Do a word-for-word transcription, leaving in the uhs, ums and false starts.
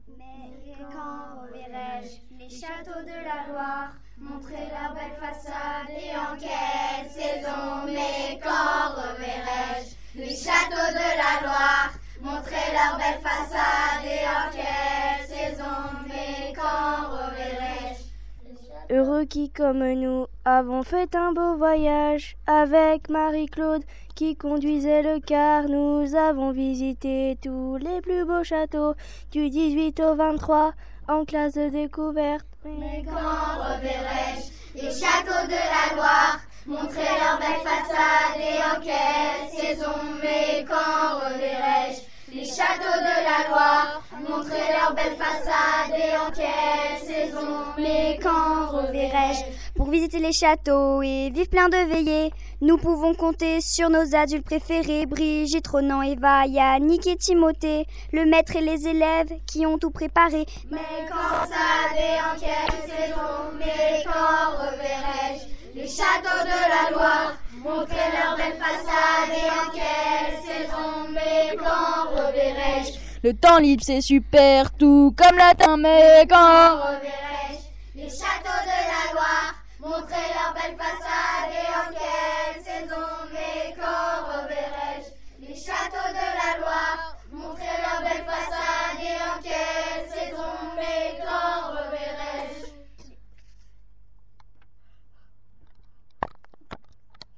Mais quand reverrai-je les châteaux de la Loire, montrer leur belle façade et en quelle saison? Mais quand reverrai-je les châteaux de la Loire, montrer leur belle façade et en quelle saison? Mais quand reverrai-je? Heureux qui, comme nous, avons fait un beau voyage avec Marie-Claude qui conduisait le car. Nous avons visité tous les plus beaux châteaux du dix-huit au vingt-trois en classe de découverte. Mais quand reverrai-je les châteaux de la Loire, montrer leur belle façade et en quelle saison? Mais quand reverrai-je les châteaux de la Loire, montrer leur belle façade et en quelle saison? Mais quand reverrai-je pour visiter les châteaux et vivre plein de veillées? Nous pouvons compter sur nos adultes préférés, Brigitte, Ronan, Eva, Yannick et Timothée, le maître et les élèves qui ont tout préparé. Mais quand ça et en quelle saison? Mais quand reverrai-je les châteaux de la Loire, montrer leur belle façade et en quelle saison? Mais quand reverrai-je le temps libre, c'est super, tout comme latin? Mais quand reverrai-je les châteaux de la Loire, montrer leur belle façade et en quelle